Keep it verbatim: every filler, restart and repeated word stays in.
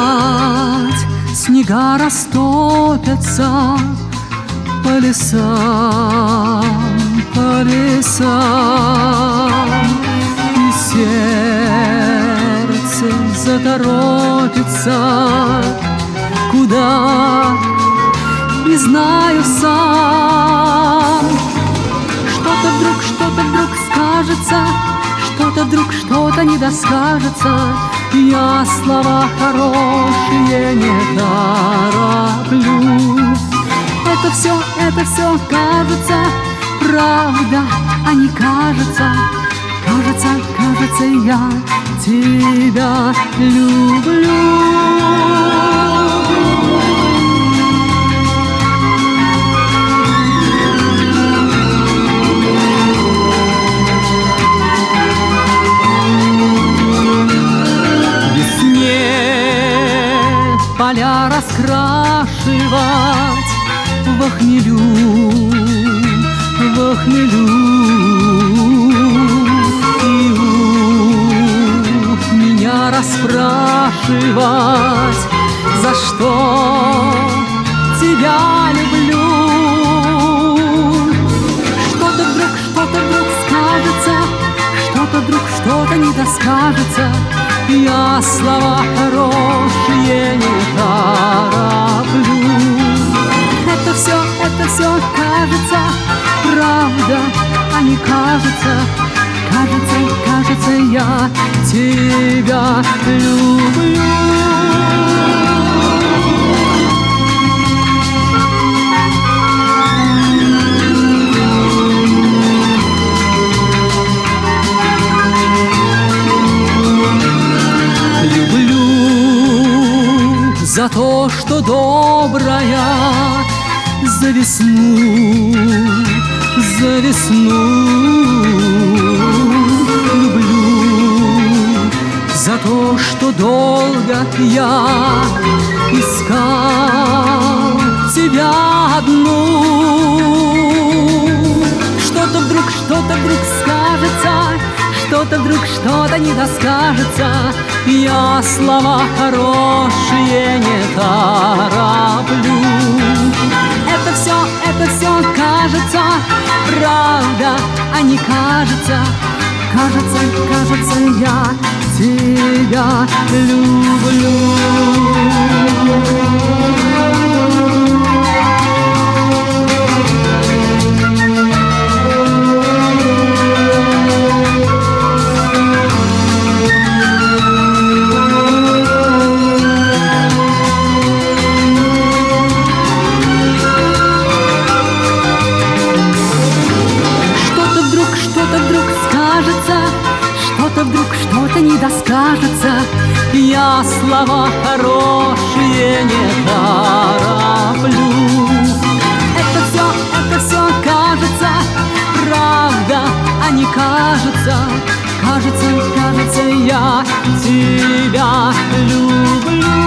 снега растопятся по лесам, по лесам, и сердце заторопится куда, не знаю сам. Что-то вдруг, что-то вдруг скажется, что-то вдруг, что-то не доскажется. Я слова хорошие не тороплю. Это все, это все кажется правда, а не кажется. Кажется, кажется, я тебя люблю. Поля раскрашивать во хмелю, во хмелю. И у меня расспрашивать, за что тебя люблю. Что-то вдруг, что-то вдруг скажется, что-то вдруг, что-то не доскажется. Я слова хорошие не тороплю. Это все, это все кажется правда, а не кажется. Кажется, кажется, я тебя люблю. За то, что добрая, за весну, за весну люблю. За то, что долго я искал тебя одну. Что-то вдруг, что-то вдруг скажется, что-то вдруг, что-то не доскажется. Я слова хорошие не тороплю. Это все, это все кажется правда, а не кажется. Кажется, кажется, я тебя люблю. Что-то вдруг, что-то не доскажется. Я слова хорошие не тороплю. Это все, это все кажется правда, а не кажется. Кажется, кажется, я тебя люблю.